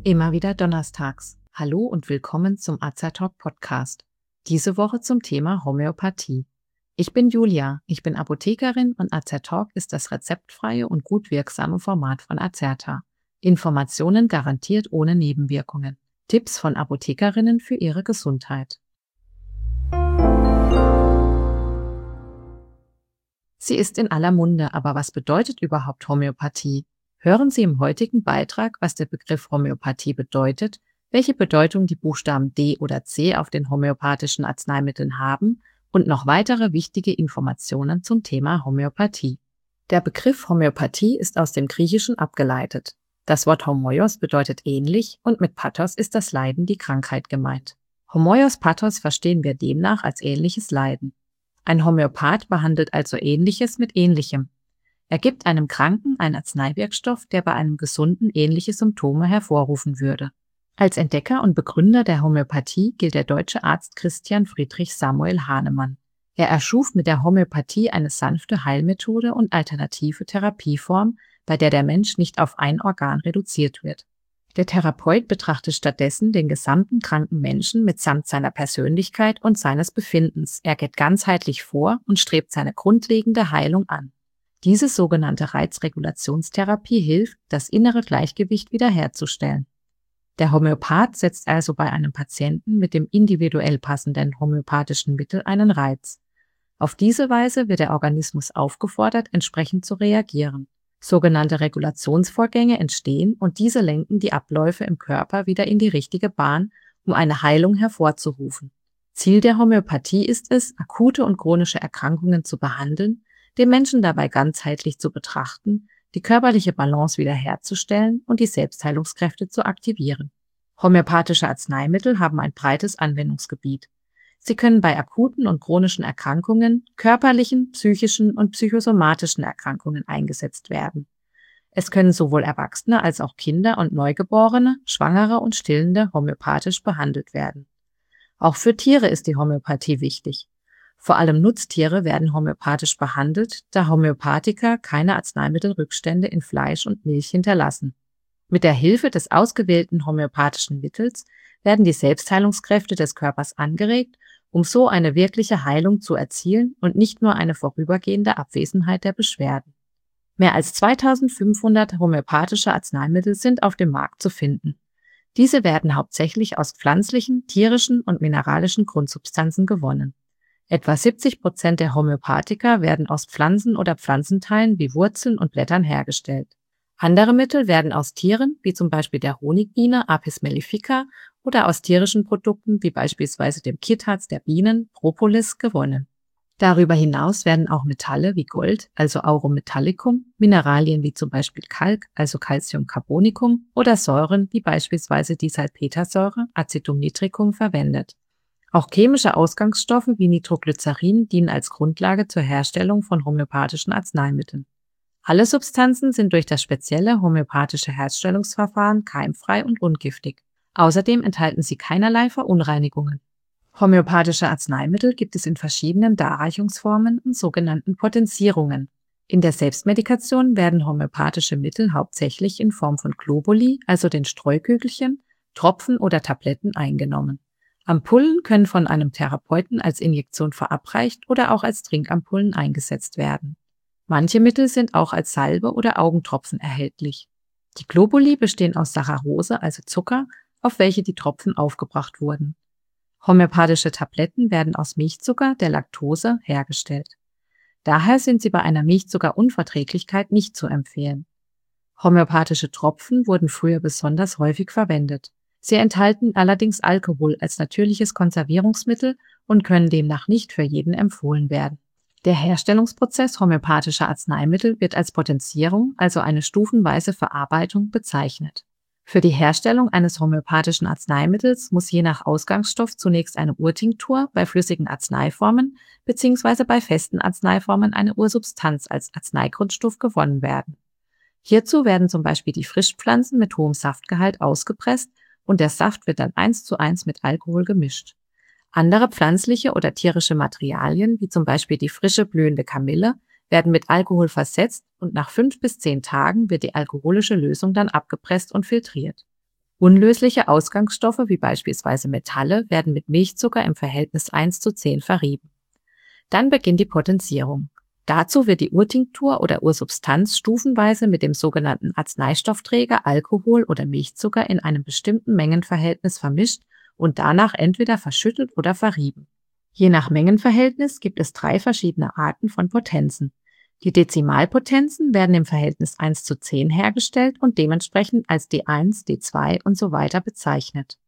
Immer wieder donnerstags. Hallo und willkommen zum Azertalk Podcast. Diese Woche zum Thema Homöopathie. Ich bin Julia, ich bin Apothekerin und Azertalk ist das rezeptfreie und gut wirksame Format von Azerta. Informationen garantiert ohne Nebenwirkungen. Tipps von Apothekerinnen für ihre Gesundheit. Sie ist in aller Munde, aber was bedeutet überhaupt Homöopathie? Hören Sie im heutigen Beitrag, was der Begriff Homöopathie bedeutet, welche Bedeutung die Buchstaben D oder C auf den homöopathischen Arzneimitteln haben und noch weitere wichtige Informationen zum Thema Homöopathie. Der Begriff Homöopathie ist aus dem Griechischen abgeleitet. Das Wort Homoios bedeutet ähnlich und mit Pathos ist das Leiden, die Krankheit gemeint. Homoios Pathos verstehen wir demnach als ähnliches Leiden. Ein Homöopath behandelt also Ähnliches mit Ähnlichem. Er gibt einem Kranken einen Arzneiwirkstoff, der bei einem Gesunden ähnliche Symptome hervorrufen würde. Als Entdecker und Begründer der Homöopathie gilt der deutsche Arzt Christian Friedrich Samuel Hahnemann. Er erschuf mit der Homöopathie eine sanfte Heilmethode und alternative Therapieform, bei der der Mensch nicht auf ein Organ reduziert wird. Der Therapeut betrachtet stattdessen den gesamten kranken Menschen mitsamt seiner Persönlichkeit und seines Befindens. Er geht ganzheitlich vor und strebt seine grundlegende Heilung an. Diese sogenannte Reizregulationstherapie hilft, das innere Gleichgewicht wiederherzustellen. Der Homöopath setzt also bei einem Patienten mit dem individuell passenden homöopathischen Mittel einen Reiz. Auf diese Weise wird der Organismus aufgefordert, entsprechend zu reagieren. Sogenannte Regulationsvorgänge entstehen und diese lenken die Abläufe im Körper wieder in die richtige Bahn, um eine Heilung hervorzurufen. Ziel der Homöopathie ist es, akute und chronische Erkrankungen zu behandeln, den Menschen dabei ganzheitlich zu betrachten, die körperliche Balance wiederherzustellen und die Selbstheilungskräfte zu aktivieren. Homöopathische Arzneimittel haben ein breites Anwendungsgebiet. Sie können bei akuten und chronischen Erkrankungen, körperlichen, psychischen und psychosomatischen Erkrankungen eingesetzt werden. Es können sowohl Erwachsene als auch Kinder und Neugeborene, Schwangere und Stillende homöopathisch behandelt werden. Auch für Tiere ist die Homöopathie wichtig. Vor allem Nutztiere werden homöopathisch behandelt, da Homöopathika keine Arzneimittelrückstände in Fleisch und Milch hinterlassen. Mit der Hilfe des ausgewählten homöopathischen Mittels werden die Selbstheilungskräfte des Körpers angeregt, um so eine wirkliche Heilung zu erzielen und nicht nur eine vorübergehende Abwesenheit der Beschwerden. Mehr als 2500 homöopathische Arzneimittel sind auf dem Markt zu finden. Diese werden hauptsächlich aus pflanzlichen, tierischen und mineralischen Grundsubstanzen gewonnen. Etwa 70% der Homöopathika werden aus Pflanzen oder Pflanzenteilen wie Wurzeln und Blättern hergestellt. Andere Mittel werden aus Tieren, wie zum Beispiel der Honigbiene Apis mellifica, oder aus tierischen Produkten, wie beispielsweise dem Kirtharz der Bienen Propolis, gewonnen. Darüber hinaus werden auch Metalle wie Gold, also Aurum metallicum, Mineralien wie zum Beispiel Kalk, also Calcium carbonicum, oder Säuren wie beispielsweise die Salpetersäure Acetum nitricum verwendet. Auch chemische Ausgangsstoffe wie Nitroglycerin dienen als Grundlage zur Herstellung von homöopathischen Arzneimitteln. Alle Substanzen sind durch das spezielle homöopathische Herstellungsverfahren keimfrei und ungiftig. Außerdem enthalten sie keinerlei Verunreinigungen. Homöopathische Arzneimittel gibt es in verschiedenen Darreichungsformen und sogenannten Potenzierungen. In der Selbstmedikation werden homöopathische Mittel hauptsächlich in Form von Globuli, also den Streukügelchen, Tropfen oder Tabletten eingenommen. Ampullen können von einem Therapeuten als Injektion verabreicht oder auch als Trinkampullen eingesetzt werden. Manche Mittel sind auch als Salbe oder Augentropfen erhältlich. Die Globuli bestehen aus Saccharose, also Zucker, auf welche die Tropfen aufgebracht wurden. Homöopathische Tabletten werden aus Milchzucker, der Laktose, hergestellt. Daher sind sie bei einer Milchzuckerunverträglichkeit nicht zu empfehlen. Homöopathische Tropfen wurden früher besonders häufig verwendet. Sie enthalten allerdings Alkohol als natürliches Konservierungsmittel und können demnach nicht für jeden empfohlen werden. Der Herstellungsprozess homöopathischer Arzneimittel wird als Potenzierung, also eine stufenweise Verarbeitung, bezeichnet. Für die Herstellung eines homöopathischen Arzneimittels muss je nach Ausgangsstoff zunächst eine Urtinktur bei flüssigen Arzneiformen bzw. bei festen Arzneiformen eine Ursubstanz als Arzneigrundstoff gewonnen werden. Hierzu werden zum Beispiel die Frischpflanzen mit hohem Saftgehalt ausgepresst und der Saft wird dann 1:1 mit Alkohol gemischt. Andere pflanzliche oder tierische Materialien, wie zum Beispiel die frische blühende Kamille, werden mit Alkohol versetzt und nach 5 bis 10 Tagen wird die alkoholische Lösung dann abgepresst und filtriert. Unlösliche Ausgangsstoffe wie beispielsweise Metalle werden mit Milchzucker im Verhältnis 1:10 verrieben. Dann beginnt die Potenzierung. Dazu wird die Urtinktur oder Ursubstanz stufenweise mit dem sogenannten Arzneistoffträger Alkohol oder Milchzucker in einem bestimmten Mengenverhältnis vermischt und danach entweder verschüttelt oder verrieben. Je nach Mengenverhältnis gibt es 3 verschiedene Arten von Potenzen. Die Dezimalpotenzen werden im Verhältnis 1:10 hergestellt und dementsprechend als D1, D2 und so weiter bezeichnet.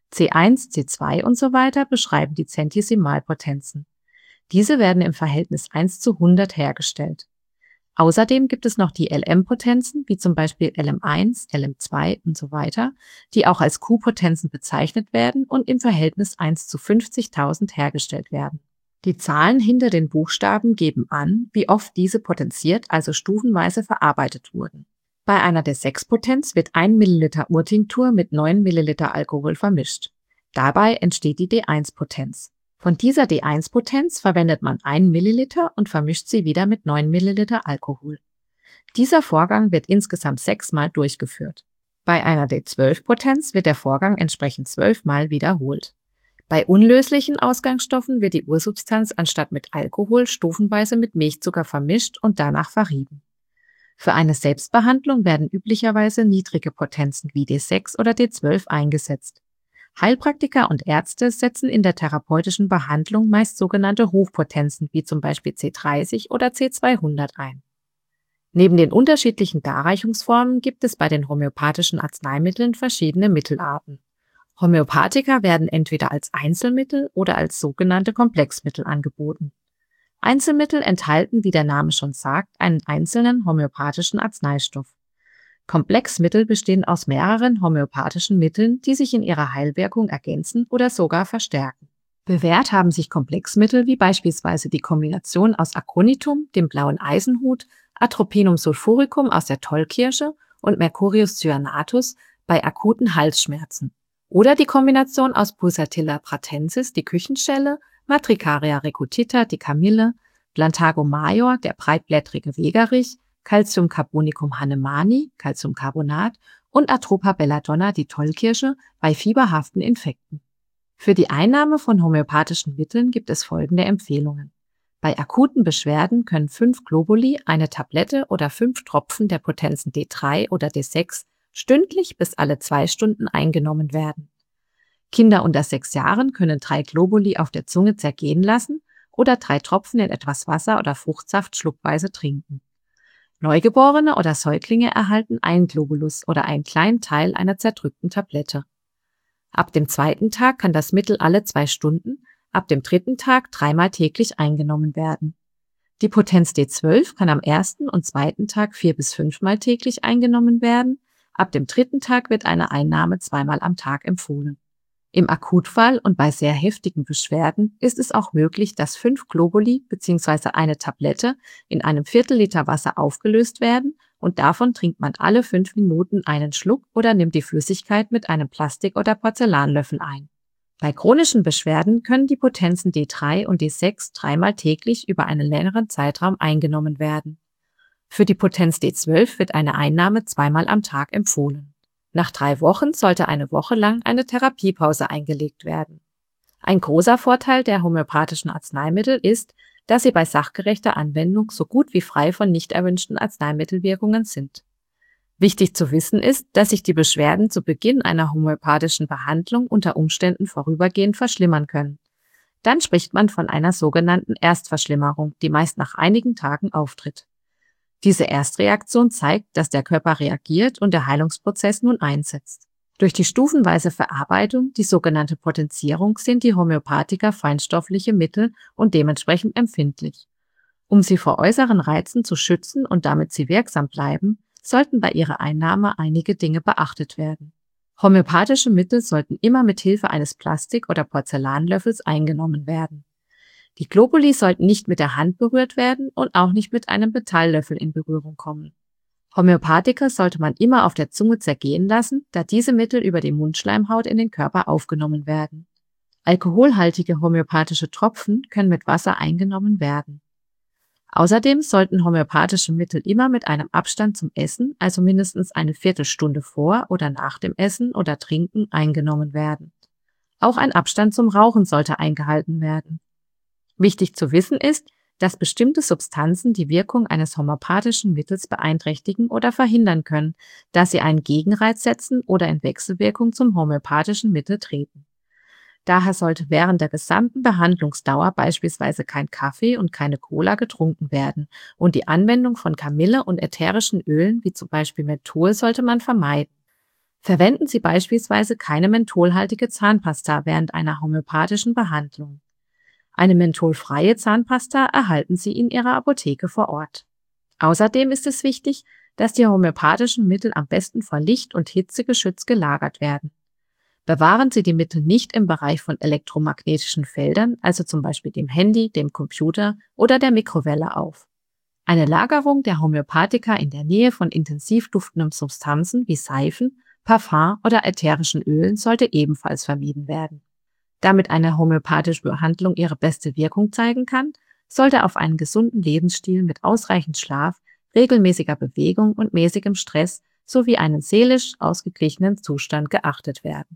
C1, C2 und so weiter beschreiben die Zentesimalpotenzen. Diese werden im Verhältnis 1:100 hergestellt. Außerdem gibt es noch die LM-Potenzen, wie zum Beispiel LM1, LM2 und so weiter, die auch als Q-Potenzen bezeichnet werden und im Verhältnis 1:50.000 hergestellt werden. Die Zahlen hinter den Buchstaben geben an, wie oft diese potenziert, also stufenweise verarbeitet wurden. Bei einer D6-Potenz wird 1 Milliliter Urtinktur mit 9 Milliliter Alkohol vermischt. Dabei entsteht die D1-Potenz. Von dieser D1-Potenz verwendet man 1 Milliliter und vermischt sie wieder mit 9 Milliliter Alkohol. Dieser Vorgang wird insgesamt 6 Mal durchgeführt. Bei einer D12-Potenz wird der Vorgang entsprechend 12 Mal wiederholt. Bei unlöslichen Ausgangsstoffen wird die Ursubstanz anstatt mit Alkohol stufenweise mit Milchzucker vermischt und danach verrieben. Für eine Selbstbehandlung werden üblicherweise niedrige Potenzen wie D6 oder D12 eingesetzt. Heilpraktiker und Ärzte setzen in der therapeutischen Behandlung meist sogenannte Hochpotenzen wie zum Beispiel C30 oder C200 ein. Neben den unterschiedlichen Darreichungsformen gibt es bei den homöopathischen Arzneimitteln verschiedene Mittelarten. Homöopathika werden entweder als Einzelmittel oder als sogenannte Komplexmittel angeboten. Einzelmittel enthalten, wie der Name schon sagt, einen einzelnen homöopathischen Arzneistoff. Komplexmittel bestehen aus mehreren homöopathischen Mitteln, die sich in ihrer Heilwirkung ergänzen oder sogar verstärken. Bewährt haben sich Komplexmittel wie beispielsweise die Kombination aus Aconitum, dem blauen Eisenhut, Atropinum sulfuricum aus der Tollkirsche und Mercurius cyanatus bei akuten Halsschmerzen. Oder die Kombination aus Pulsatilla pratensis, die Küchenschelle, Matricaria recutita, die Kamille, Plantago major, der breitblättrige Wegerich, Calcium carbonicum hahnemanni, Calciumcarbonat und Atropa belladonna, die Tollkirsche, bei fieberhaften Infekten. Für die Einnahme von homöopathischen Mitteln gibt es folgende Empfehlungen. Bei akuten Beschwerden können 5 Globuli, eine Tablette oder 5 Tropfen der Potenzen D3 oder D6 stündlich bis alle 2 Stunden eingenommen werden. Kinder unter 6 Jahren können 3 Globuli auf der Zunge zergehen lassen oder 3 Tropfen in etwas Wasser oder Fruchtsaft schluckweise trinken. Neugeborene oder Säuglinge erhalten 1 Globulus oder einen kleinen Teil einer zerdrückten Tablette. Ab dem 2. Tag kann das Mittel alle 2 Stunden, ab dem 3. Tag 3-mal täglich eingenommen werden. Die Potenz D12 kann am 1. und 2. Tag 4- bis 5-mal täglich eingenommen werden. Ab dem 3. Tag wird eine Einnahme 2-mal am Tag empfohlen. Im Akutfall und bei sehr heftigen Beschwerden ist es auch möglich, dass 5 Globuli bzw. eine Tablette in einem Viertel-Liter Wasser aufgelöst werden und davon trinkt man alle 5 Minuten einen Schluck oder nimmt die Flüssigkeit mit einem Plastik- oder Porzellanlöffel ein. Bei chronischen Beschwerden können die Potenzen D3 und D6 3-mal täglich über einen längeren Zeitraum eingenommen werden. Für die Potenz D12 wird eine Einnahme 2-mal am Tag empfohlen. Nach 3 Wochen sollte eine Woche lang eine Therapiepause eingelegt werden. Ein großer Vorteil der homöopathischen Arzneimittel ist, dass sie bei sachgerechter Anwendung so gut wie frei von nicht erwünschten Arzneimittelwirkungen sind. Wichtig zu wissen ist, dass sich die Beschwerden zu Beginn einer homöopathischen Behandlung unter Umständen vorübergehend verschlimmern können. Dann spricht man von einer sogenannten Erstverschlimmerung, die meist nach einigen Tagen auftritt. Diese Erstreaktion zeigt, dass der Körper reagiert und der Heilungsprozess nun einsetzt. Durch die stufenweise Verarbeitung, die sogenannte Potenzierung, sind die Homöopathiker feinstoffliche Mittel und dementsprechend empfindlich. Um sie vor äußeren Reizen zu schützen und damit sie wirksam bleiben, sollten bei ihrer Einnahme einige Dinge beachtet werden. Homöopathische Mittel sollten immer mit Hilfe eines Plastik- oder Porzellanlöffels eingenommen werden. Die Globuli sollten nicht mit der Hand berührt werden und auch nicht mit einem Metalllöffel in Berührung kommen. Homöopathika sollte man immer auf der Zunge zergehen lassen, da diese Mittel über die Mundschleimhaut in den Körper aufgenommen werden. Alkoholhaltige homöopathische Tropfen können mit Wasser eingenommen werden. Außerdem sollten homöopathische Mittel immer mit einem Abstand zum Essen, also mindestens eine Viertelstunde vor oder nach dem Essen oder Trinken, eingenommen werden. Auch ein Abstand zum Rauchen sollte eingehalten werden. Wichtig zu wissen ist, dass bestimmte Substanzen die Wirkung eines homöopathischen Mittels beeinträchtigen oder verhindern können, da sie einen Gegenreiz setzen oder in Wechselwirkung zum homöopathischen Mittel treten. Daher sollte während der gesamten Behandlungsdauer beispielsweise kein Kaffee und keine Cola getrunken werden und die Anwendung von Kamille und ätherischen Ölen wie zum Beispiel Menthol sollte man vermeiden. Verwenden Sie beispielsweise keine mentholhaltige Zahnpasta während einer homöopathischen Behandlung. Eine mentholfreie Zahnpasta erhalten Sie in Ihrer Apotheke vor Ort. Außerdem ist es wichtig, dass die homöopathischen Mittel am besten vor Licht und Hitze geschützt gelagert werden. Bewahren Sie die Mittel nicht im Bereich von elektromagnetischen Feldern, also zum Beispiel dem Handy, dem Computer oder der Mikrowelle auf. Eine Lagerung der Homöopathika in der Nähe von intensiv duftenden Substanzen wie Seifen, Parfum oder ätherischen Ölen sollte ebenfalls vermieden werden. Damit eine homöopathische Behandlung ihre beste Wirkung zeigen kann, sollte auf einen gesunden Lebensstil mit ausreichend Schlaf, regelmäßiger Bewegung und mäßigem Stress sowie einen seelisch ausgeglichenen Zustand geachtet werden.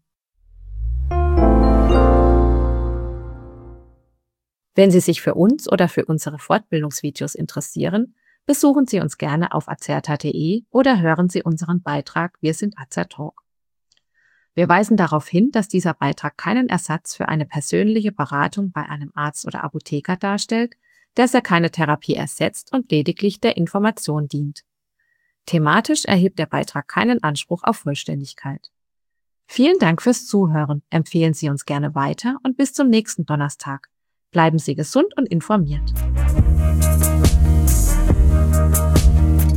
Wenn Sie sich für uns oder für unsere Fortbildungsvideos interessieren, besuchen Sie uns gerne auf azerta.de oder hören Sie unseren Beitrag Wir sind Azertalk. Wir weisen darauf hin, dass dieser Beitrag keinen Ersatz für eine persönliche Beratung bei einem Arzt oder Apotheker darstellt, dass er keine Therapie ersetzt und lediglich der Information dient. Thematisch erhebt der Beitrag keinen Anspruch auf Vollständigkeit. Vielen Dank fürs Zuhören, empfehlen Sie uns gerne weiter und bis zum nächsten Donnerstag. Bleiben Sie gesund und informiert.